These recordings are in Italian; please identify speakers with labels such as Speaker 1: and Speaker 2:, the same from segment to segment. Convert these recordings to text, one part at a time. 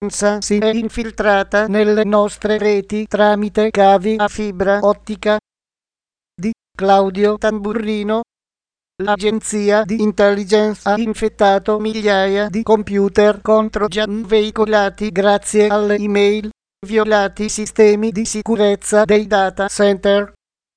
Speaker 1: si è infiltrata nelle nostre reti tramite cavi a fibra ottica. Di Claudio Tamburrino. L'agenzia di intelligence ha infettato migliaia di computer con trojan veicolati grazie alle email, violati sistemi di sicurezza dei data center.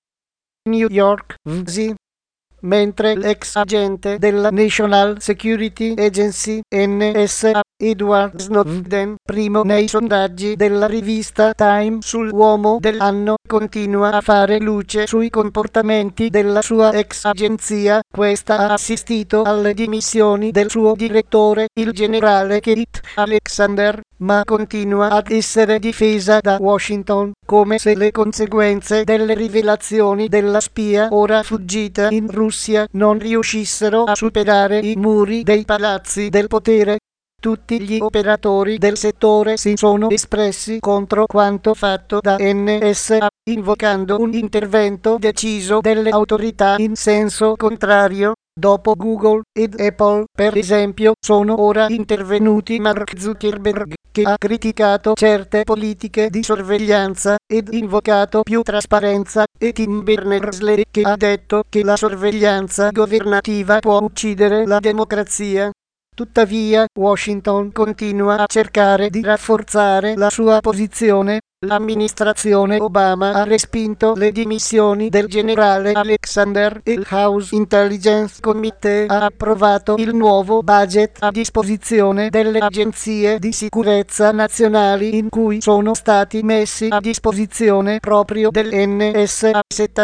Speaker 1: New York, VSI. Mentre l'ex agente della National Security Agency NSA, Edward Snowden, primo nei sondaggi della rivista Time sull'uomo dell'anno, continua a fare luce sui comportamenti della sua ex agenzia. Questa ha assistito alle dimissioni del suo direttore, il generale Keith Alexander, ma continua ad essere difesa da Washington, come se le conseguenze delle rivelazioni della spia ora fuggita in Russia non riuscissero a superare i muri dei palazzi del potere. Tutti gli operatori del settore si sono espressi contro quanto fatto da NSA, invocando un intervento deciso delle autorità in senso contrario. Dopo Google ed Apple, per esempio, sono ora intervenuti Mark Zuckerberg, che ha criticato certe politiche di sorveglianza ed invocato più trasparenza, e Tim Berners-Lee, che ha detto che la sorveglianza governativa può uccidere la democrazia. Tuttavia, Washington continua a cercare di rafforzare la sua posizione. L'amministrazione Obama ha respinto le dimissioni del generale Alexander e il House Intelligence Committee ha approvato il nuovo budget a disposizione delle agenzie di sicurezza nazionali, in cui sono stati messi a disposizione proprio dell'NSA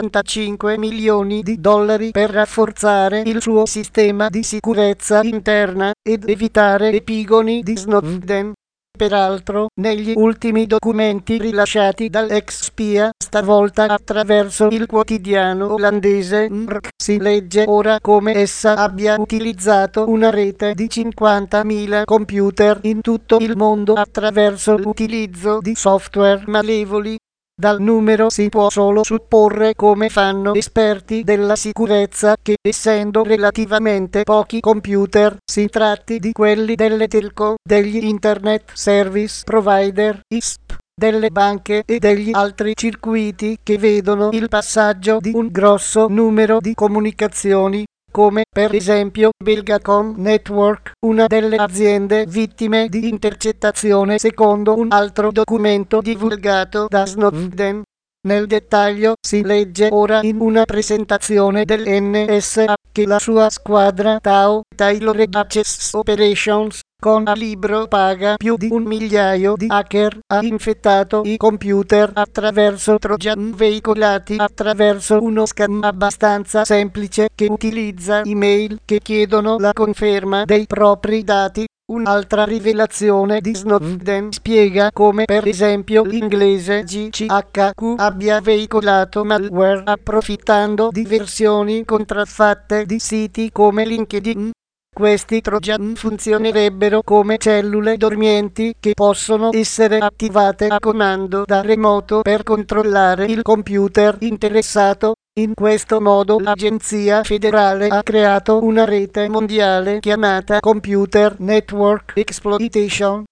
Speaker 1: 75 milioni di dollari per rafforzare il suo sistema di sicurezza interna ed evitare epigoni di Snowden. Peraltro, negli ultimi documenti rilasciati dall'ex spia, stavolta attraverso il quotidiano olandese NRC, si legge ora come essa abbia utilizzato una rete di 50.000 computer in tutto il mondo attraverso l'utilizzo di software malevoli. Dal numero si può solo supporre, come fanno esperti della sicurezza, che essendo relativamente pochi computer, si tratti di quelli delle telco, degli Internet Service Provider, ISP, delle banche e degli altri circuiti che vedono il passaggio di un grosso numero di comunicazioni, come per esempio Belgacom Network, una delle aziende vittime di intercettazione secondo un altro documento divulgato da Snowden. Nel dettaglio si legge ora in una presentazione dell'NSA che la sua squadra Tailored Access Operations, con a libro paga più di 1 migliaio di hacker, ha infettato i computer attraverso trojan veicolati attraverso uno schema abbastanza semplice che utilizza email che chiedono la conferma dei propri dati. Un'altra rivelazione di Snowden spiega come per esempio l'inglese GCHQ abbia veicolato malware approfittando di versioni contraffatte di siti come LinkedIn. Questi trojan funzionerebbero come cellule dormienti che possono essere attivate a comando da remoto per controllare il computer interessato. In questo modo l'Agenzia federale ha creato una rete mondiale chiamata Computer Network Exploitation.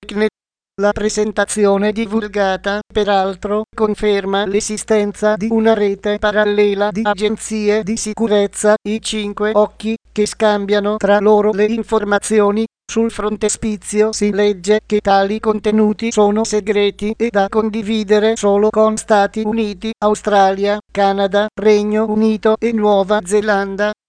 Speaker 1: La presentazione divulgata, peraltro, conferma l'esistenza di una rete parallela di agenzie di sicurezza, i 5 occhi, che scambiano tra loro le informazioni. Sul frontespizio si legge che tali contenuti sono segreti e da condividere solo con Stati Uniti, Australia, Canada, Regno Unito e Nuova Zelanda.